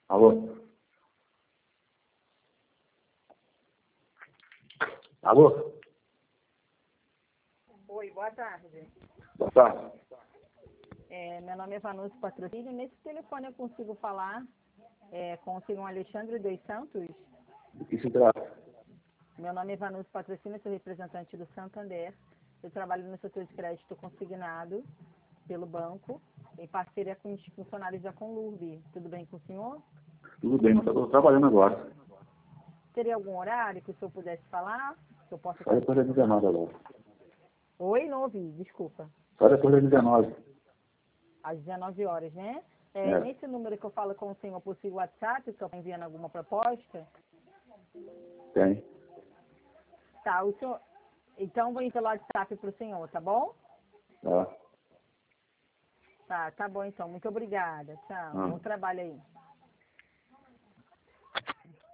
Alô? Alô? Oi, boa tarde. Boa tarde. Meu nome é Vanucci Patrocínio. Nesse telefone eu consigo falar com o senhor Alexandre dos Santos? Do que se trata? Meu nome é Vanucci Patrocínio, sou representante do Santander. Eu trabalho no setor de crédito consignado pelo banco, em parceria com os funcionários da Conlurb. Tudo bem com o senhor? Tudo bem, mas eu estou trabalhando agora. Teria algum horário que o senhor pudesse falar? Que eu possa Só depois das 19 agora. Oi, não ouvi, desculpa. Só depois das 19. Às 19 horas, né? É. Nesse número que eu falo com o senhor possui WhatsApp, que eu estou enviando alguma proposta? Tem. Tá, o senhor... Então, vou ir pelo WhatsApp para o senhor, tá bom? Tá. Tá bom então. Muito obrigada. Tchau. Bom trabalho aí.